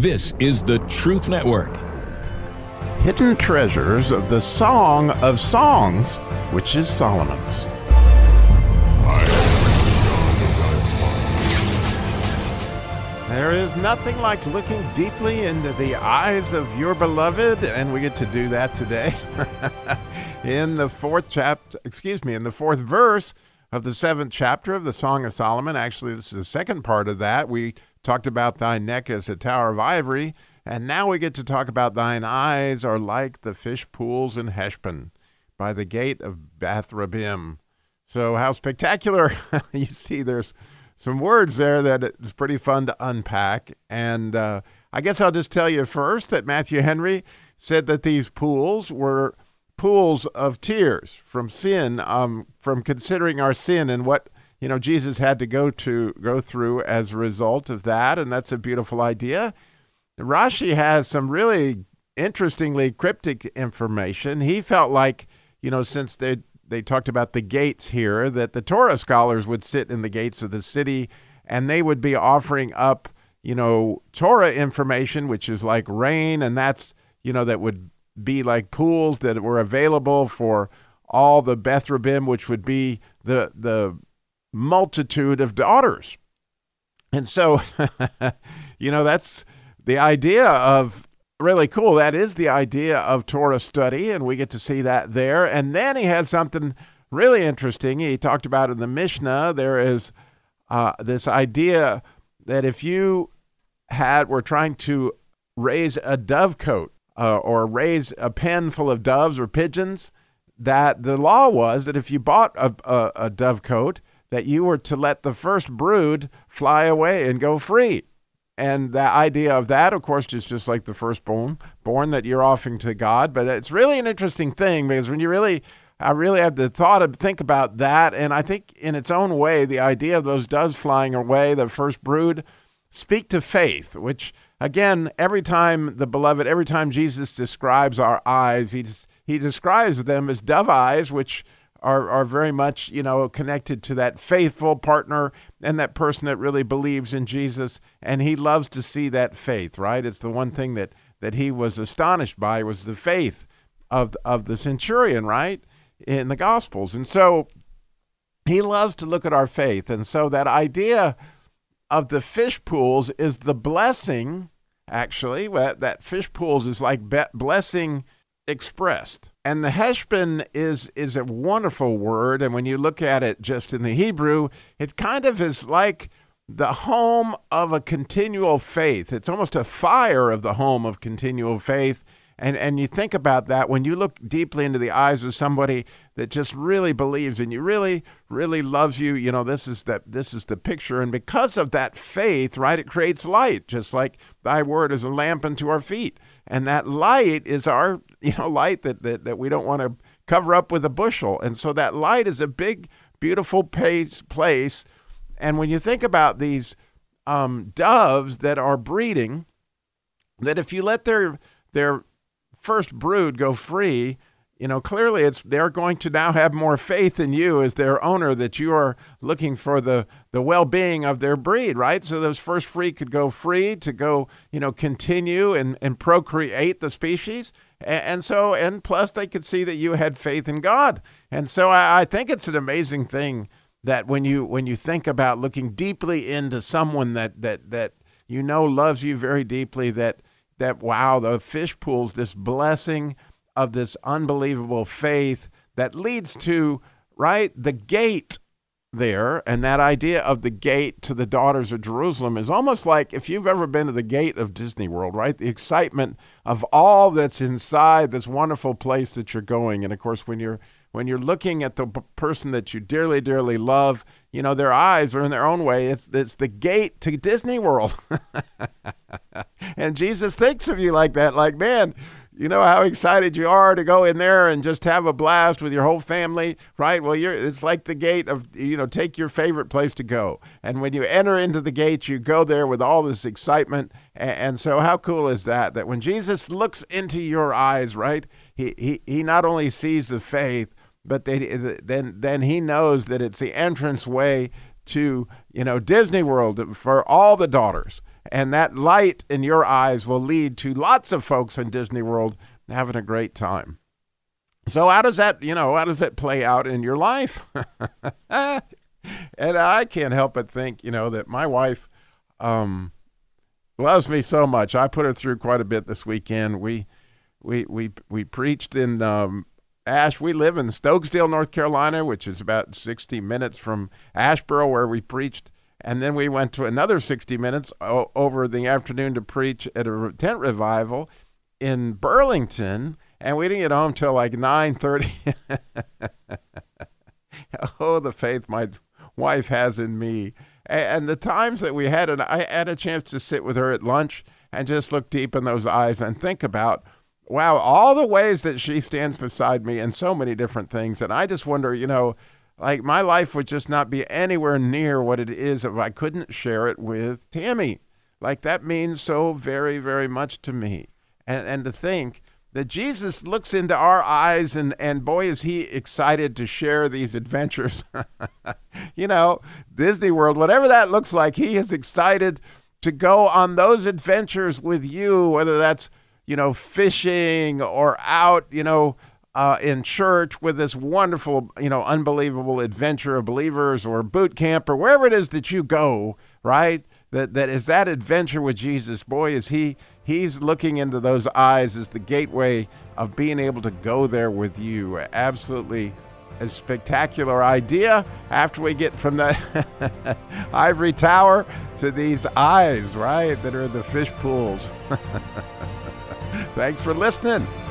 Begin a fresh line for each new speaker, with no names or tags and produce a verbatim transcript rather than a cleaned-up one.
This is the Truth Network.
Hidden treasures of the Song of Songs, which is Solomon's. There is nothing like looking deeply into the eyes of your beloved, and we get to do that today. In the fourth chapter, excuse me, in the fourth verse of the seventh chapter of the Song of Solomon. Actually, this is the second part of that. We talked about thy neck as a tower of ivory, and now we get to talk about thine eyes are like the fish pools in Heshbon by the gate of Bath Rabbim. So how spectacular. You see, there's some words there that it's pretty fun to unpack. And uh, I guess I'll just tell you first that Matthew Henry said that these pools were pools of tears from sin, um, from considering our sin and what, you know, Jesus had to go to go through as a result of that. And that's a beautiful idea. Rashi has some really interestingly cryptic information. He felt like, you know, since they they talked about the gates here, that the Torah scholars would sit in the gates of the city and they would be offering up, you know, Torah information, which is like rain, and that's, you know, that would be like pools that were available for all the Beth Rabbim, which would be the the multitude of daughters. And so, you know, that's the idea of, really cool. That is the idea of Torah study, and we get to see that there. And then he has something really interesting. He talked about in the Mishnah, there is uh, this idea that if you had, were trying to raise a dovecote uh, or raise a pen full of doves or pigeons, that the law was that if you bought a, a, a dovecote, that you were to let the first brood fly away and go free. And the idea of that, of course, is just like the firstborn, born that you're offering to God. But it's really an interesting thing, because when you really, I really have the thought of think about that. And I think in its own way, the idea of those doves flying away, the first brood, speak to faith, which again, every time the beloved, every time Jesus describes our eyes, he he describes them as dove eyes, which are are very much, you know, connected to that faithful partner and that person that really believes in Jesus. And he loves to see that faith, right? It's the one thing that that he was astonished by, was the faith of of the centurion, right, in the Gospels. And so he loves to look at our faith. And so that idea of the fish pools is the blessing, actually. That fish pools is like be- blessing expressed. And the Heshbon is is a wonderful word, and when you look at it just in the Hebrew, it kind of is like the home of a continual faith. It's almost a fire of the home of continual faith. And and you think about that when you look deeply into the eyes of somebody that just really believes in you, really, really loves you. You know, this is that this is the picture. And because of that faith, right, it creates light, just like thy word is a lamp unto our feet. And that light is our, you know, light that that, that we don't want to cover up with a bushel. And so that light is a big, beautiful place. place. And when you think about these um, doves that are breeding, that if you let their their first brood go free, you know, clearly it's they're going to now have more faith in you as their owner, that you are looking for the the well-being of their breed, right? So those first free could go free to go, you know, continue and, and procreate the species. And, and so, and plus they could see that you had faith in God. And so I, I think it's an amazing thing that when you when you think about looking deeply into someone that that that you know loves you very deeply, that that, wow, the fish pools, this blessing of this unbelievable faith that leads to, right, the gate there. And that idea of the gate to the daughters of Jerusalem is almost like if you've ever been to the gate of Disney World, right? The excitement of all that's inside this wonderful place that you're going. And of course, when you're when you're looking at the p- person that you dearly, dearly love, you know, their eyes are in their own way. It's it's the gate to Disney World. And Jesus thinks of you like that, like, man, you know how excited you are to go in there and just have a blast with your whole family, right? Well, you're it's like the gate of, you know, take your favorite place to go. And when you enter into the gate, you go there with all this excitement. And, and so how cool is that? That when Jesus looks into your eyes, right, he he, he not only sees the faith, but they, then then he knows that it's the entrance way to, you know, Disney World for all the daughters. And that light in your eyes will lead to lots of folks in Disney World having a great time. So how does that, you know, how does that play out in your life? And I can't help but think, you know, that my wife um, loves me so much. I put her through quite a bit this weekend. We we we we preached in um, Ash. We live in Stokesdale, North Carolina, which is about sixty minutes from Asheboro, where we preached. And then we went to another sixty minutes o- over the afternoon to preach at a tent revival in Burlington. And we didn't get home till like nine thirty. Oh, the faith my wife has in me. And the times that we had, and I had a chance to sit with her at lunch and just look deep in those eyes and think about, wow, all the ways that she stands beside me in so many different things. And I just wonder, you know, like my life would just not be anywhere near what it is if I couldn't share it with Tammy. Like that means so very, very much to me. And and to think that Jesus looks into our eyes and, and boy, is he excited to share these adventures. You know, Disney World, whatever that looks like, he is excited to go on those adventures with you, whether that's, you know, fishing or out, you know, uh, in church with this wonderful, you know, unbelievable adventure of believers or boot camp or wherever it is that you go, right? That that is that adventure with Jesus. Boy, is he he's looking into those eyes as the gateway of being able to go there with you. Absolutely a spectacular idea after we get from the ivory tower to these eyes, right, that are the fish pools. Thanks for listening.